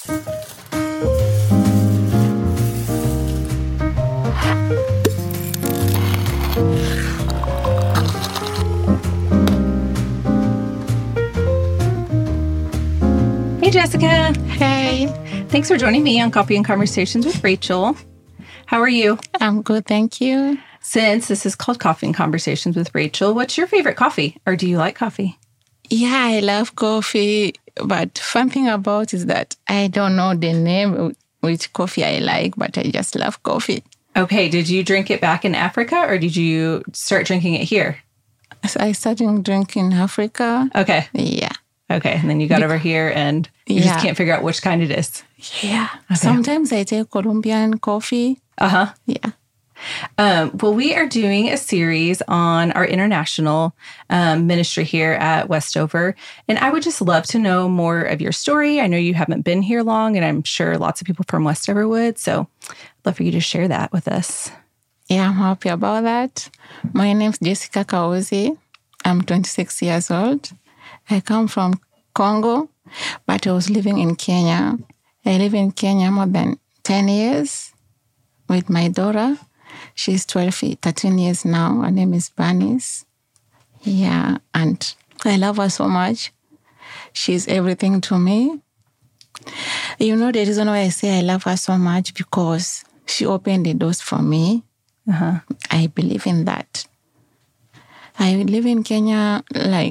Hey, Jessica. Hey. Thanks for joining me on Coffee and Conversations with Rachel. How are you? I'm good, thank you. Since this is called Coffee and Conversations with Rachel, what's your favorite coffee? Or do you like coffee? Yeah, I love coffee, but fun thing about is that I don't know the name which coffee I like, but I just love coffee. Okay, did you drink it back in Africa or did you start drinking it here? So I started drinking in Africa. Okay. Yeah. Okay, and then you got over here and you just can't figure out which kind it is. Yeah. Okay. Sometimes I take Colombian coffee. Uh-huh. Yeah. Well, we are doing a series on our international ministry here at Westover, and I would just love to know more of your story. I know you haven't been here long, and I'm sure lots of people from Westover would, so I'd love for you to share that with us. Yeah, I'm happy about that. My name's Jessica Kaozi. I'm 26 years old. I come from Congo, but I was living in Kenya. I live in Kenya more than 10 years with my daughter. She's 13 years now. Her name is Bernice. Yeah, and I love her so much. She's everything to me. You know, the reason why I say I love her so much because she opened the doors for me. Uh-huh. I believe in that. I live in Kenya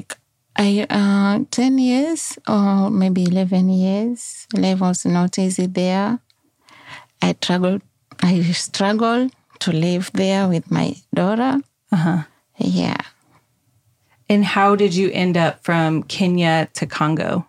10 years or maybe 11 years. Life was not easy there. I struggled to live there with my daughter. Uh-huh. Yeah. And how did you end up from Kenya to Congo?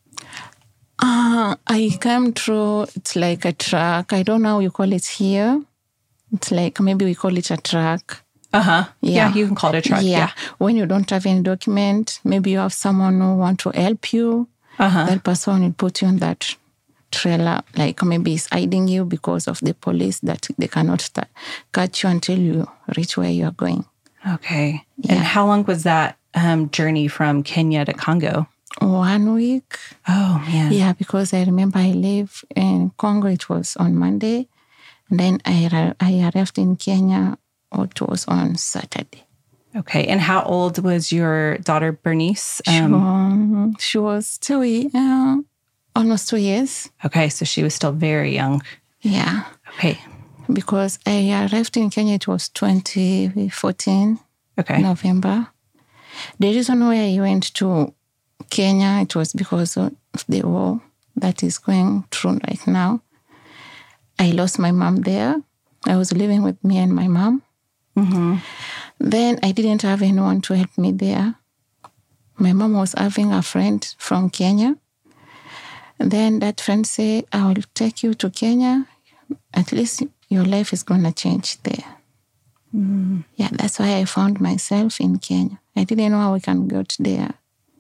I came through, it's like a truck. I don't know how you call it here. It's like, maybe we call it a truck. Uh-huh. Yeah, you can call it a truck. Yeah. When you don't have any document, maybe you have someone who want to help you. Uh-huh. That person will put you on that trailer, like maybe it's hiding you because of the police that they cannot catch you until you reach where you are going. Okay. Yeah. And how long was that journey from Kenya to Congo? 1 week. Oh, man. Yeah, because I remember I live in Congo, it was on Monday. And then I arrived in Kenya, it was on Saturday. Okay. And how old was your daughter, Bernice? She was almost 2 years. Okay. So she was still very young. Yeah. Okay. Because I arrived in Kenya, it was 2014, November. The reason why I went to Kenya, it was because of the war that is going through right now. I lost my mom there. I was living with me and my mom. Mm-hmm. Then I didn't have anyone to help me there. My mom was having a friend from Kenya. And then that friend said, I will take you to Kenya. At least your life is going to change there. Mm-hmm. Yeah, that's why I found myself in Kenya. I didn't know how I can get there.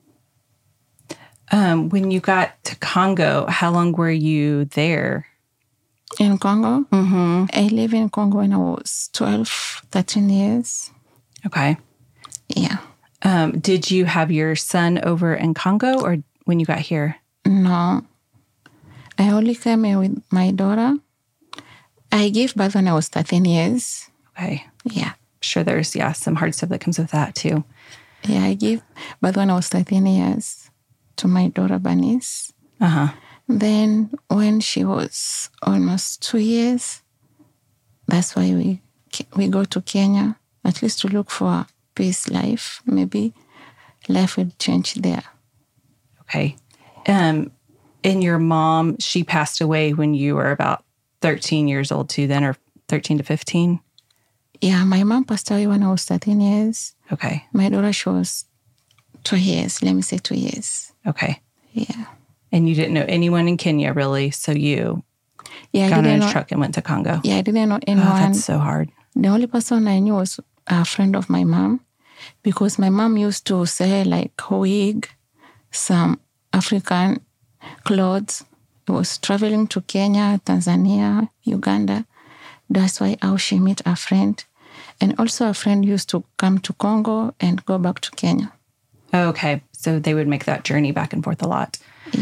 When you got to Congo, how long were you there? In Congo? Mm-hmm. I lived in Congo when I was 13 years. Okay. Yeah. Did you have your son over in Congo or when you got here? No. I only came here with my daughter. I gave birth when I was 13 years. Okay. Yeah. Sure there's, some hard stuff that comes with that too. Yeah, I gave birth when I was 13 years to my daughter, Bernice. Uh-huh. Then when she was almost 2 years, that's why we go to Kenya, at least to look for a peace life. Maybe life will change there. Okay. And your mom, she passed away when you were about 13 years old too then, or 13 to 15? Yeah, my mom passed away when I was 13 years. Okay. My daughter, she was 2 years. Let me say 2 years. Okay. Yeah. And you didn't know anyone in Kenya, really, so you got on a truck and went to Congo. Yeah, I didn't know anyone. Oh, that's so hard. The only person I knew was a friend of my mom, because my mom used to sell like wig, some African clothes. She was traveling to Kenya, Tanzania, Uganda. That's why how she met a friend. And also a friend used to come to Congo and go back to Kenya. Okay. So they would make that journey back and forth a lot. Yeah.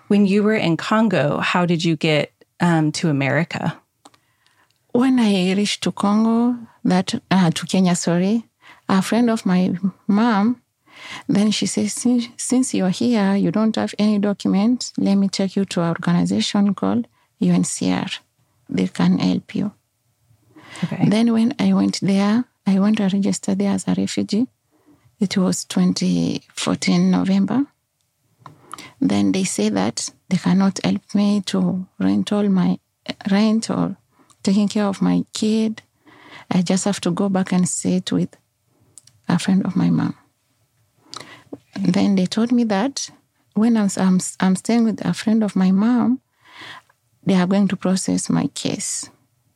When you were in Congo, how did you get to America? When I reached to Congo, to Kenya, sorry, a friend of my mom, then she says, since you're here, you don't have any documents, let me take you to an organization called UNHCR. They can help you. Okay. Then when I went there, I went to register there as a refugee. It was 2014 November. Then they say that they cannot help me to rent or taking care of my kid. I just have to go back and sit with a friend of my mom. Then they told me that when I'm staying with a friend of my mom, they are going to process my case.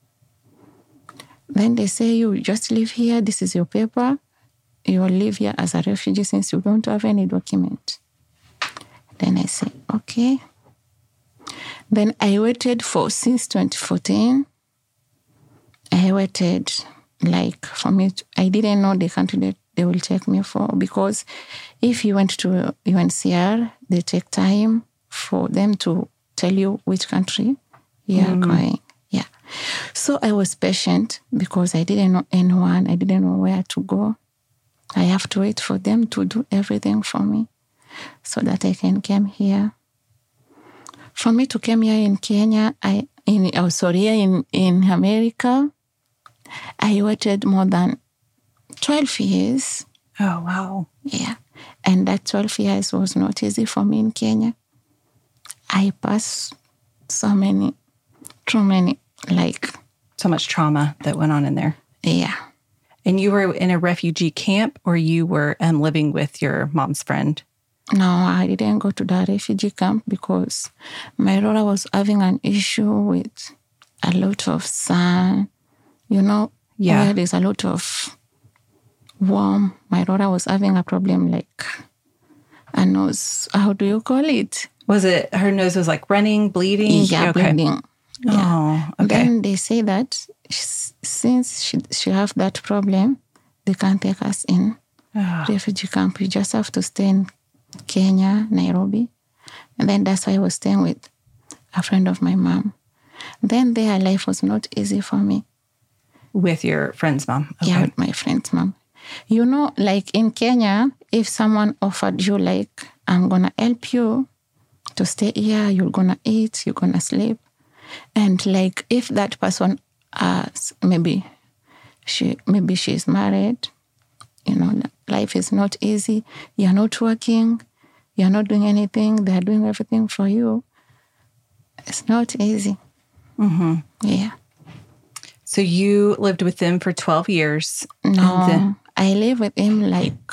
Then they say, you just live here. This is your paper. You will live here as a refugee since you don't have any document. Then I say, okay. Then I waited since 2014. I waited for me. I didn't know the country that they will take me for, because if you went to UNHCR, they take time for them to tell you which country you are going. Yeah. So I was patient because I didn't know anyone. I didn't know where to go. I have to wait for them to do everything for me so that I can come here. For me to come here in Kenya, in America, I waited more than 12 years. Oh, wow. Yeah. And that 12 years was not easy for me in Kenya. I passed so much trauma that went on in there. Yeah. And you were in a refugee camp, or you were living with your mom's friend? No, I didn't go to the refugee camp because my daughter was having an issue with a lot of sun. Where there's a lot of warm. My daughter was having a problem like a nose. How do you call it? Was it her nose was like running, bleeding? Yeah, okay. bleeding. Yeah. Oh, okay. Then they say that since she have that problem, they can't take us in refugee camp. You just have to stay in Kenya, Nairobi. And then that's why I was staying with a friend of my mom. Then their life was not easy for me. With your friend's mom? Okay. Yeah, with my friend's mom. Like in Kenya, if someone offered you I'm going to help you to stay here, you're going to eat, you're going to sleep. And if that person, maybe she's married, life is not easy. You're not working. You're not doing anything. They're doing everything for you. It's not easy. Mm-hmm. Yeah. So you lived with them for 12 years? No, I lived with him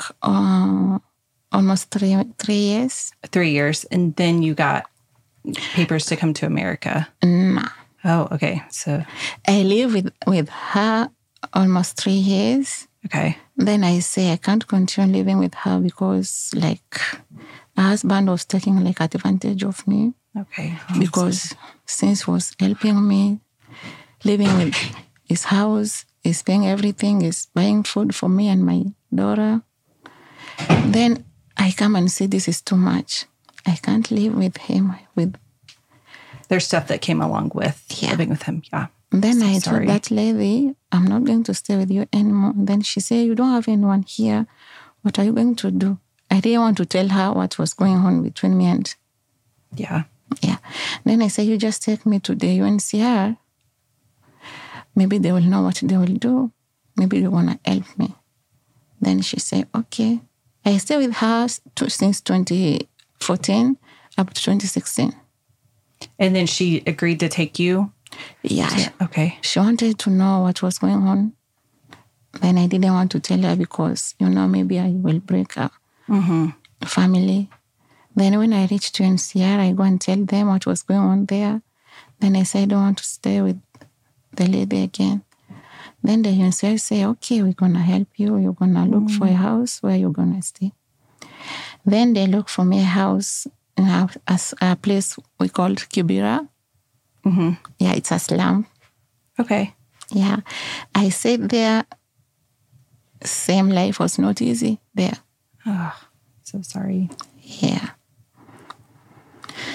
almost 3 years. 3 years. And then you got papers to come to America? No. Oh, okay. So I lived with her almost 3 years. Okay. Then I say I can't continue living with her because her husband was taking advantage of me. Okay. Because since he was helping me, living with his house, he's paying everything, he's buying food for me and my daughter. Then I come and say this is too much. I can't live with him. There's stuff that came along with living with him. Yeah. Then I told that lady, I'm not going to stay with you anymore. And then she said, you don't have anyone here. What are you going to do? I didn't want to tell her what was going on between me and... Yeah. Yeah. Then I said, you just take me to the UNHCR. Maybe they will know what they will do. Maybe they want to help me. Then she said, okay. I stayed with her since 2014 up to 2016. And then she agreed to take you? Yeah. Okay. She wanted to know what was going on. Then I didn't want to tell her because, maybe I will break up family. Then when I reached UNHCR, I go and tell them what was going on there. Then I said, I don't want to stay with the lady again. Then the UNHCR say, okay, we're going to help you. You're going to look for a house where you're going to stay. Then they look for me a house as a place we called Kibera. Mm-hmm. Yeah, it's a slum. Okay. Yeah. I stayed there. Same life was not easy there. Oh, so sorry. Yeah.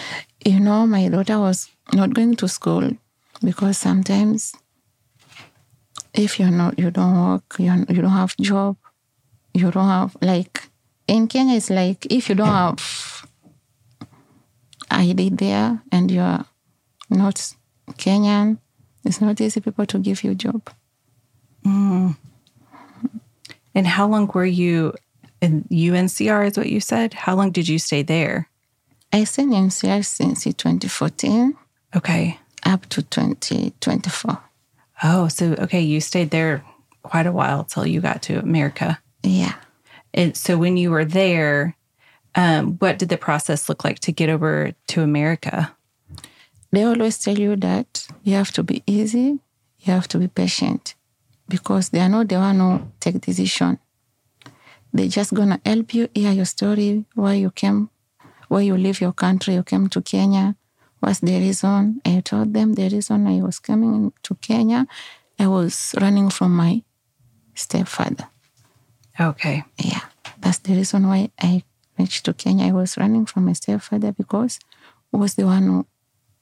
My daughter was not going to school because sometimes if you don't work, you don't have job, you don't have, like, in Kenya, it's like if you don't have ID there and you're not Kenyan, it's not easy people to give you a job. Mm. And how long were you in UNCR is what you said? How long did you stay there? I stayed in UNCR since 2014. Okay. Up to 2024. Oh, so, okay, you stayed there quite a while till you got to America. Yeah. And so when you were there, what did the process look like to get over to America? They always tell you that you have to be easy, you have to be patient, because they are not the one who take decision. They're just going to help you hear your story, where you came, where you leave your country, you came to Kenya. What's the reason? I told them the reason I was coming to Kenya, I was running from my stepfather. Okay. Yeah, that's the reason why I reached to Kenya. I was running from my stepfather because it was the one who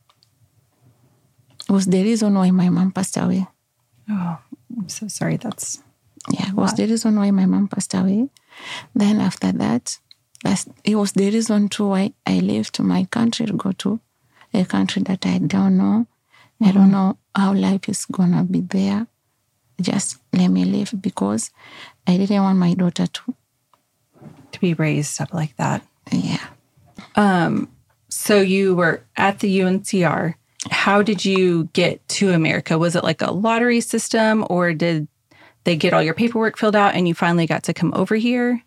was the reason why my mom passed away. Oh, I'm so sorry. It was the reason why my mom passed away. Then after that, it was the reason too why I left my country to go to a country that I don't know. Mm-hmm. I don't know how life is gonna be there. Just let me live, because I didn't want my daughter to be raised up like that. Yeah. So you were at the UNCR. How did you get to America? Was it like a lottery system, or did they get all your paperwork filled out and you finally got to come over here?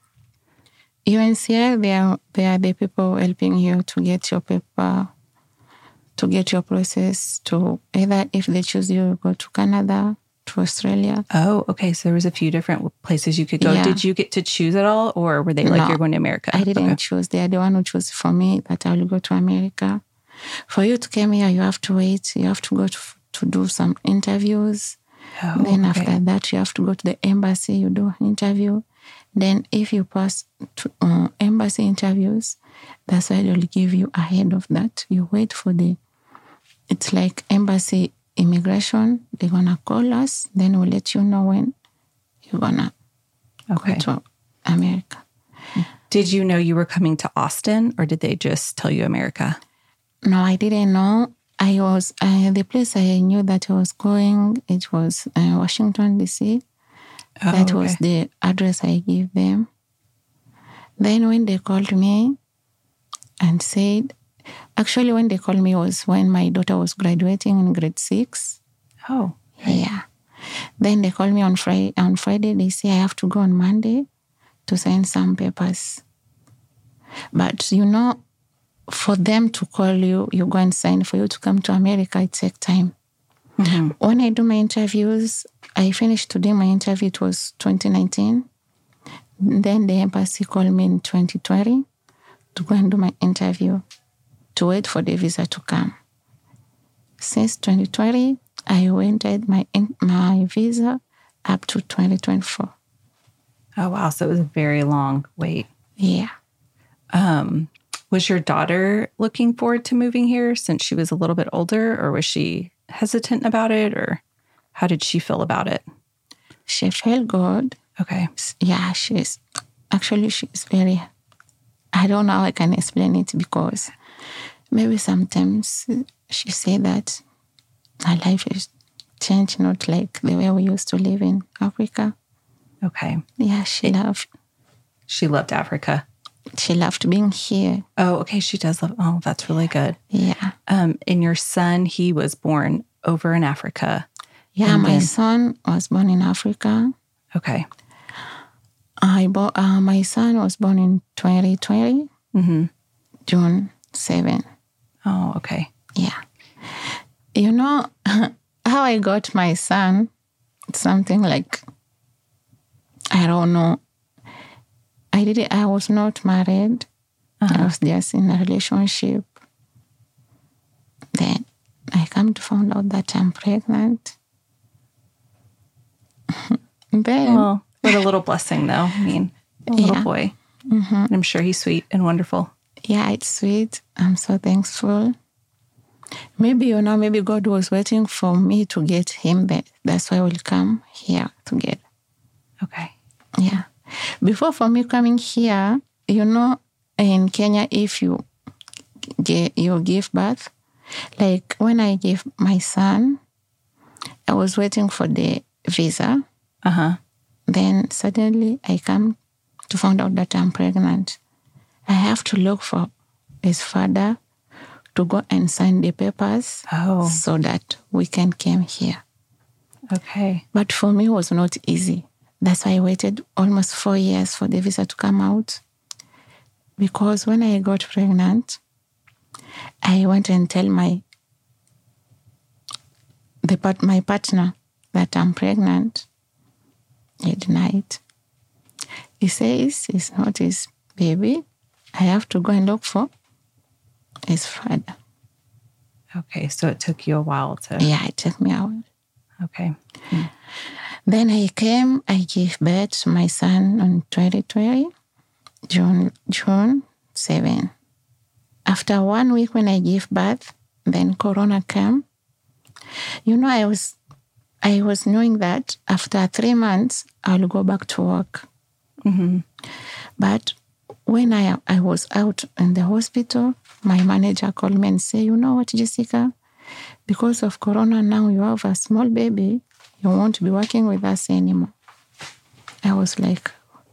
UNCR, they are the people helping you to get your paper, to get your process, to either, if they choose you, go to Canada, to Australia. Oh, okay. So there was a few different places you could go. Yeah. Did you get to choose it all, or were they like, No, you're going to America? I didn't Okay. choose. They are the one who chose for me that I will go to America. For you to come here, you have to wait. You have to go to do some interviews. Oh, then okay. after that, you have to go to the embassy. You do an interview. Then if you pass to embassy interviews, that's why they'll give you ahead of that. You wait for it's like embassy immigration. They're going to call us. Then we'll let you know when you're going to go to America. Did you know you were coming to Austin, or did they just tell you America? No, I didn't know. I was, the place I knew that I was going, it was Washington, D.C. Oh, That was the address I gave them. Then when they called me and said, actually when they called me was when my daughter was graduating in grade 6. Oh. Yeah. Then they called me on Friday. They say I have to go on Monday to sign some papers. But for them to call you, you go and sign. For you to come to America, it takes time. Mm-hmm. When I do my interviews, I finished today my interview. It was 2019. Then the embassy called me in 2020 to go and do my interview, to wait for the visa to come. Since 2020, I waited my visa up to 2024. Oh, wow. So it was a very long wait. Yeah. Was your daughter looking forward to moving here since she was a little bit older, or was she hesitant about it, or how did she feel about it? She felt good. Okay. Yeah, she's very, I don't know how I can explain it, because maybe sometimes she say that her life is changed, not like the way we used to live in Africa. Okay. Yeah, she loved Africa. She loved being here. Oh, okay. She does love. Oh, that's really good. Yeah. And your son, he was born over in Africa. Yeah, my son was born in Africa. Okay. My son was born in 2020, June 7. Oh, okay. Yeah. How I got my son, it's something like, I don't know. I was not married. Uh-huh. I was just in a relationship. Then I come to find out that I'm pregnant. Then, well, what a little blessing, though. I mean, a little boy. Mm-hmm. I'm sure he's sweet and wonderful. Yeah, it's sweet. I'm so thankful. maybe, maybe God was waiting for me to get him there. That's why we'll come here together. Okay. Yeah. Before for me coming here, in Kenya, if you give birth, like when I gave my son, I was waiting for the visa. Uh-huh. Then suddenly I come to find out that I'm pregnant. I have to look for his father to go and sign the papers so that we can come here. Okay. But for me, it was not easy. That's why I waited almost 4 years for the visa to come out. Because when I got pregnant, I went and tell my partner that I'm pregnant. He denied. He says it's not his baby. I have to go and look for his father. Okay, so it took you a while to... Yeah, it took me a while. Okay. Then I came, I gave birth to my son on 2020, June 7. After 1 week when I gave birth, then Corona came. I was knowing that after 3 months, I'll go back to work. Mm-hmm. But when I was out in the hospital, my manager called me and said, you know what, Jessica? Because of Corona now, you have a small baby. You won't be working with us anymore. I was like,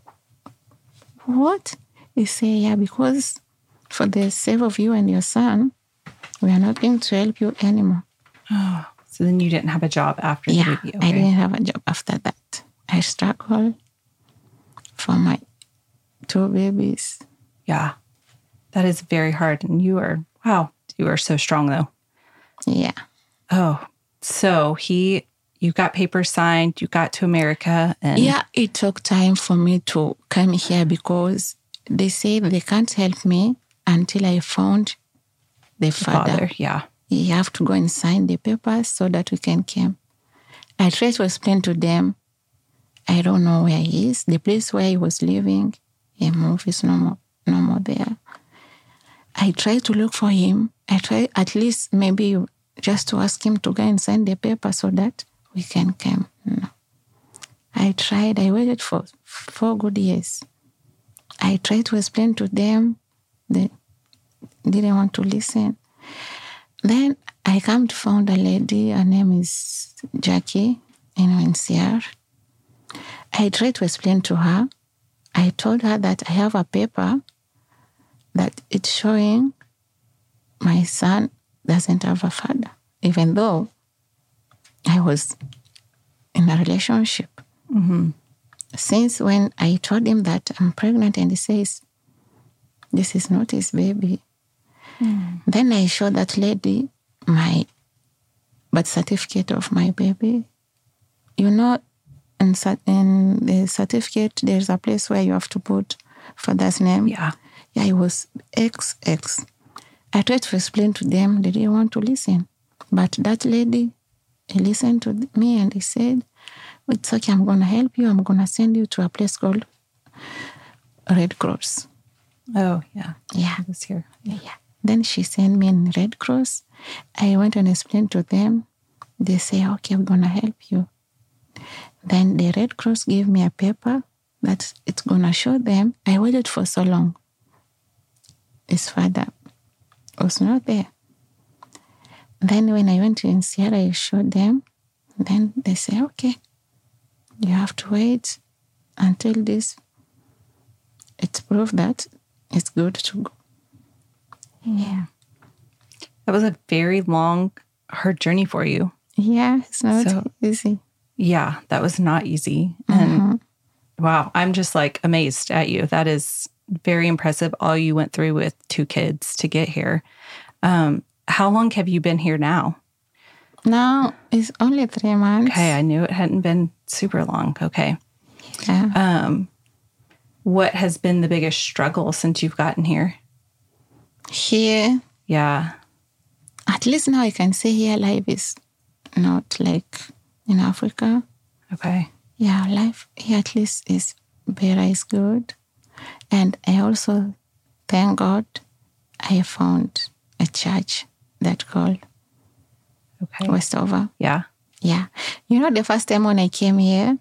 what? He said, yeah, because for the sake of you and your son, we are not going to help you anymore. Oh, so then you didn't have a job after the baby? Okay. I didn't have a job after that. I struggled for my 2 babies. Yeah, that is very hard. And you are so strong though. Yeah. Oh, so you got papers signed, you got to America. And yeah, it took time for me to come here because they said they can't help me until I found the father. Yeah. You have to go and sign the papers so that we can come. I tried to explain to them, I don't know where he is. The place where he was living, he moved, is no more there. I tried to look for him. I tried at least maybe just to ask him to go and sign the paper so that we can come. No. I tried. I waited for 4 good years. I tried to explain to them. They didn't want to listen. Then I come to find a lady. Her name is Jackie in NCR. I tried to explain to her. I told her that I have a paper that it's showing my son doesn't have a father, even though I was in a relationship. Mm-hmm. Since when I told him that I'm pregnant and he says, this is not his baby. Mm. Then I showed that lady my birth certificate of my baby. In the certificate, there's a place where you have to put father's name. Yeah. Yeah, it was XX. I tried to explain to them, they didn't want to listen. But that lady, he listened to me and he said, it's okay, I'm going to help you. I'm going to send you to a place called Red Cross. Oh, yeah. Yeah. I was here. Yeah. Then she sent me in Red Cross. I went and explained to them. They say, okay, we're going to help you. Then the Red Cross gave me a paper that it's going to show them. I waited for so long. His father was not there. Then when I went to NCR, I showed them. Then they say, okay, you have to wait until it's proof that it's good to go. Yeah. That was a very long, hard journey for you. Yeah, it's not easy. Yeah, that was not easy. And wow, I'm just like amazed at you. That is very impressive. All you went through with 2 kids to get here. How long have you been here now? Now it's only 3 months. Okay, I knew it hadn't been super long. Okay. Yeah. What has been the biggest struggle since you've gotten here? Here. Yeah. At least now I can say here life is not like in Africa. Okay. Yeah, life here at least is very good. And I also, thank God, I found a church that called Okay. Westover. Yeah. Yeah. You know, the first time when I came here,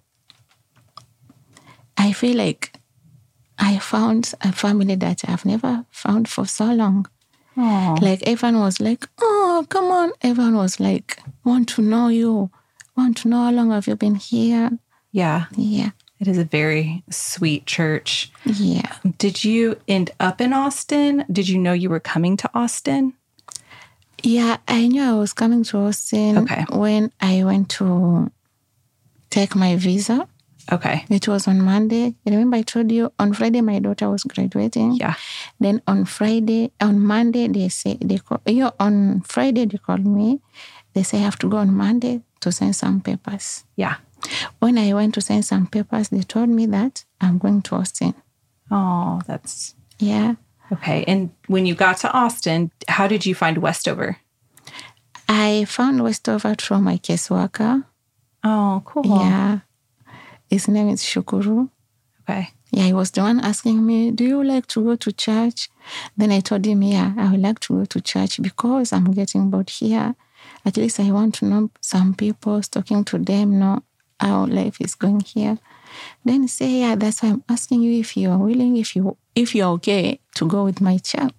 I feel like I found a family that I've never found for so long. Oh. Like everyone was like, oh, come on. Everyone was like, want to know you. Want to know how long have you been here? Yeah. Yeah. It is a very sweet church. Yeah. Did you end up in Austin? Did you know you were coming to Austin? Yeah, I knew I was coming to Austin when I went to take my visa. Okay. It was on Monday. Remember I told you on Friday my daughter was graduating. Yeah. Then on Monday on Friday they called me. They say I have to go on Monday to sign some papers. Yeah. When I went to sign some papers, they told me that I'm going to Austin. Oh, that's... Yeah. Okay. And when you got to Austin, how did you find Westover? I found Westover through my caseworker. Oh, cool. Yeah. His name is Shukuru. Okay. Yeah, he was the one asking me, do you like to go to church? Then I told him, yeah, I would like to go to church because I'm getting bored here. At least I want to know some people, talking to them, know how life is going here. Then he said, yeah, that's why I'm asking you if you are willing, if you're okay to go with my church.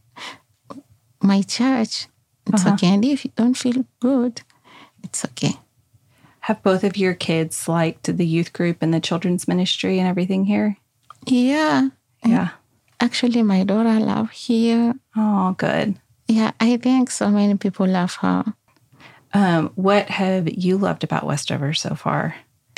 It's okay. And if you don't feel good, it's okay. Have both of your kids liked the youth group and the children's ministry and everything here? Yeah. Yeah. Actually, my daughter loves here. Oh, good. Yeah, I think so many people love her. What have you loved about Westover so far?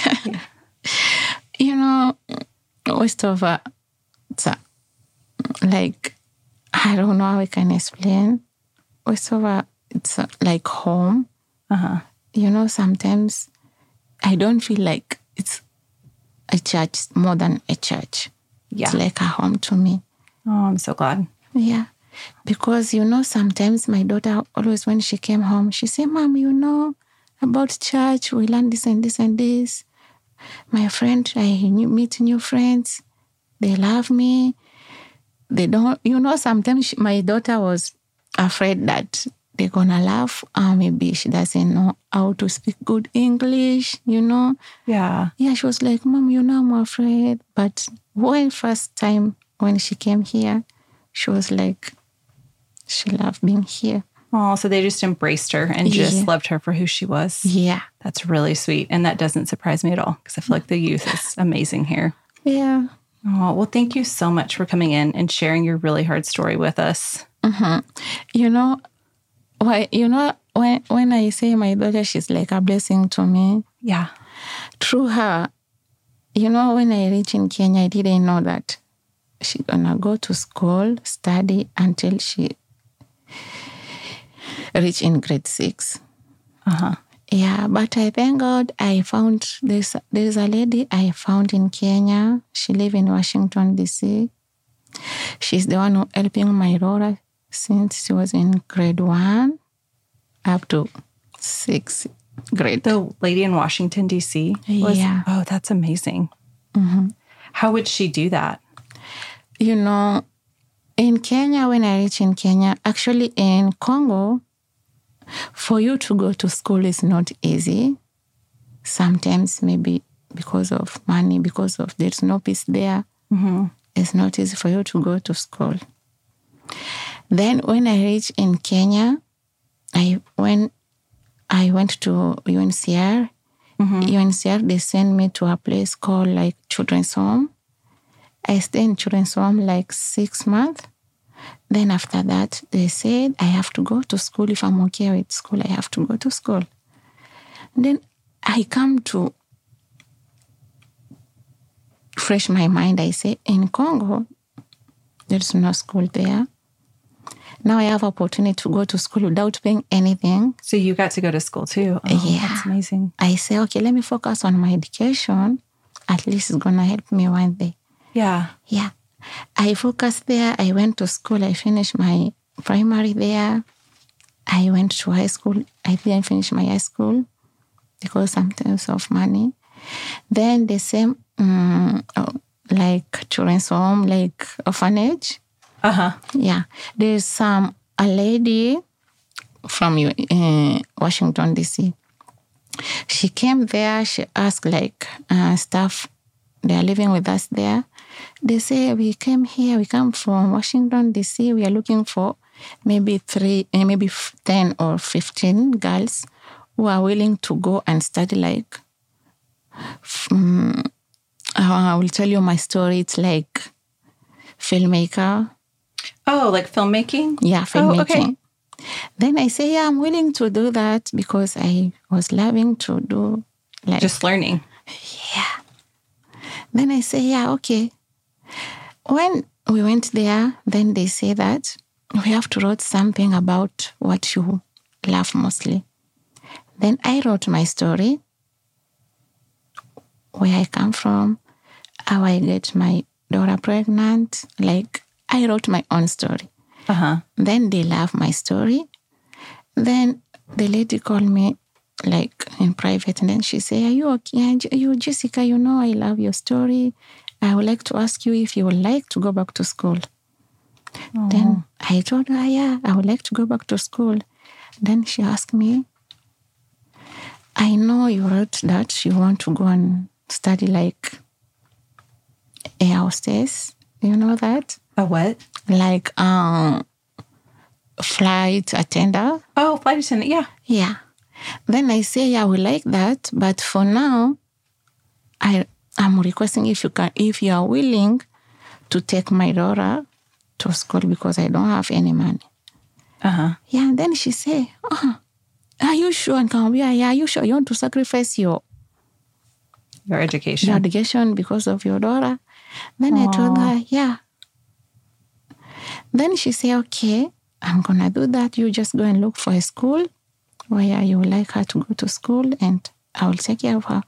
You know, Westover, it's like, I don't know how I can explain. Westover, it's like home. You know, sometimes I don't feel like it's a church more than a church. Yeah. It's like a home to me. Oh, I'm so glad. Yeah. Because, you know, sometimes my daughter, always when she came home, she said, Mom, you know, about church, we learn this and this and this. My friend, I meet new friends. They love me. They don't, you know, sometimes my daughter was afraid that they're going to laugh. Maybe she doesn't know how to speak good English, you know. Yeah. Yeah, she was like, Mom, you know, I'm afraid. But first time when she came here, she was like, she loved being here. Oh, so they just embraced her and just loved her for who she was. Yeah. That's really sweet. And that doesn't surprise me at all because I feel like the youth is amazing here. Yeah. Oh, well, thank you so much for coming in and sharing your really hard story with us. You know, when I say my daughter, she's like a blessing to me. Yeah. Through her, you know, when I reached in Kenya, I didn't know that she's going to go to school, study until she reached in grade 6. Yeah, but I thank God I found there's a lady I found in Kenya. She lives in Washington, D.C. She's the one who helping my daughter since she was in grade 1 up to 6th grade. The lady in Washington, D.C.? Yeah. Oh, that's amazing. How would she do that? You know, in Kenya, when I reached in Kenya, actually in Congo, for you to go to school is not easy. Sometimes maybe because of money, because of there's no peace there. It's not easy for you to go to school. Then when I reached in Kenya, when I went to UNCR, UNCR, they sent me to a place called like Children's Home. I stayed in Children's Home like 6 months. Then after that, they said, I have to go to school. If I'm okay with school, I have to go to school. Then I come to refresh my mind. I say, in Congo, there's no school there. Now I have opportunity to go to school without paying anything. So you got to go to school too. Oh, Yeah. That's amazing. I say, okay, let me focus on my education. At least it's going to help me one day. Yeah. Yeah. I focused there. I went to school. I finished my primary there. I went to high school. I didn't finish my high school because sometimes of money. Then the same, like children's home, like orphanage. Yeah. There's a lady from Washington, D.C. She came there. She asked staff. They are living with us there. They say, we came here. We come from Washington, D.C. We are looking for maybe 10 or 15 girls who are willing to go and study I will tell you my story. It's like filmmaker. Oh, like filmmaking? Yeah, filmmaking. Oh, okay. Then I say, yeah, I'm willing to do that because I was loving to do just learning. Yeah. Then I say, yeah, okay. When we went there, then they say that we have to write something about what you love mostly. Then I wrote my story, where I come from, how I get my daughter pregnant. I wrote my own story. Uh-huh. Then they love my story. Then the lady called me in private, and then she said, are you okay? You, Jessica, I love your story. I would like to ask you if you would like to go back to school. Oh. Then I told her, yeah, I would like to go back to school. Then she asked me, I know you wrote that you want to go and study air hostess. You know that? A what? Flight attendant. Oh, flight attendant, yeah. Yeah. Then I say, yeah, I would like that. But for now, I'm requesting if you are willing to take my daughter to school because I don't have any money. Uh-huh. Yeah, and then she say, are you sure? And yeah, are you sure you want to sacrifice your education? Your education because of your daughter? Then I told her, yeah. Then she said, okay, I'm going to do that. You just go and look for a school where you would like her to go to school and I will take care of her.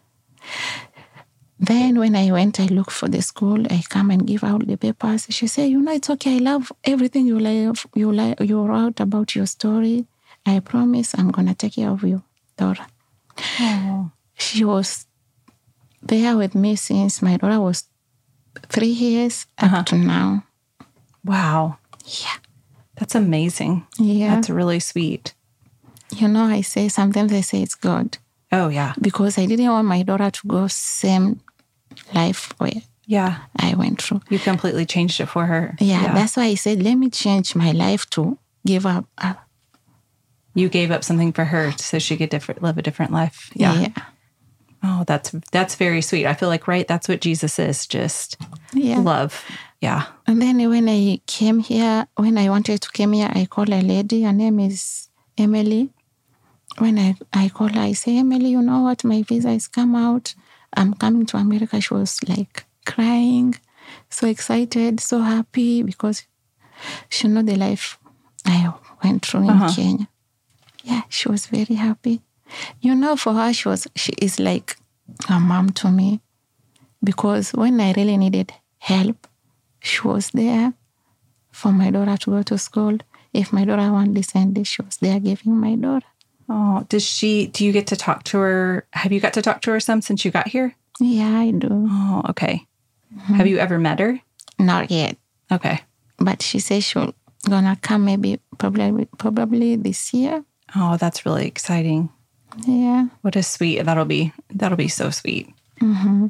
Then when I went, I looked for the school. I come and give out the papers. She said, it's okay. I love everything you wrote about your story. I promise I'm going to take care of you, daughter. Oh. She was there with me since my daughter was 3 years up to now. Wow. Yeah. That's amazing. Yeah. That's really sweet. Sometimes I say it's God. Oh, yeah. Because I didn't want my daughter to go same life where I went through. You completely changed it for her. Yeah, that's why I said, let me change my life to give up. You gave up something for her so she could live a different life. Yeah. Oh, that's very sweet. I feel like, right, that's what Jesus is, just love. Yeah. And then when I wanted to come here, I called a lady. Her name is Emily. When I called her, I say, Emily, you know what? My visa has come out. I'm coming to America. She was crying, so excited, so happy because she know the life I went through in Kenya. Yeah, she was very happy. For her, she is like a mom to me because when I really needed help, she was there for my daughter to go to school. If my daughter wanted this and this, she was there giving my daughter. Oh, do you get to talk to her? Have you got to talk to her some since you got here? Yeah, I do. Oh, okay. Mm-hmm. Have you ever met her? Not yet. Okay. But she says she's gonna come probably this year. Oh, that's really exciting. Yeah. What a sweet, that'll be so sweet. Mm-hmm.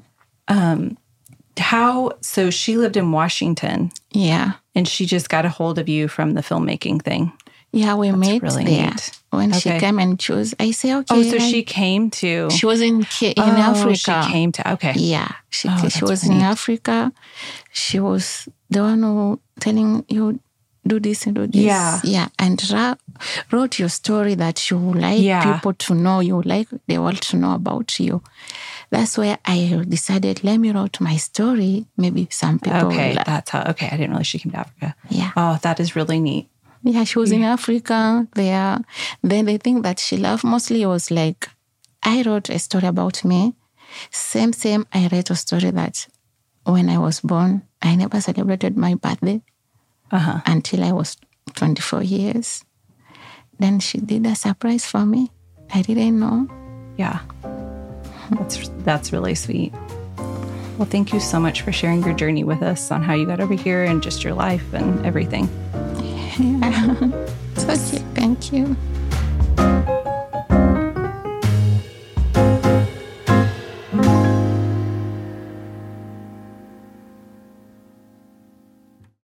So she lived in Washington. Yeah. And she just got a hold of you from the filmmaking thing. Yeah, we met really there. Neat. When she came and chose, I say, okay. Oh, so she came to... She was in Africa. She came to, okay. Yeah, she was in Africa. She was the one who telling you, do this and do this. Yeah. Yeah, and wrote your story that you like people to know, you like the world to know about you. That's where I decided, let me write my story. Maybe some people Okay, will that's how, okay. I didn't realize she came to Africa. Yeah. Oh, that is really neat. Yeah, she was in Africa there. Then the thing that she loved mostly was I wrote a story about me. Same, I read a story that when I was born, I never celebrated my birthday until I was 24 years. Then she did a surprise for me. I didn't know. Yeah. That's really sweet. Well, thank you so much for sharing your journey with us on how you got over here and just your life and everything. Yeah. us. Okay, thank you.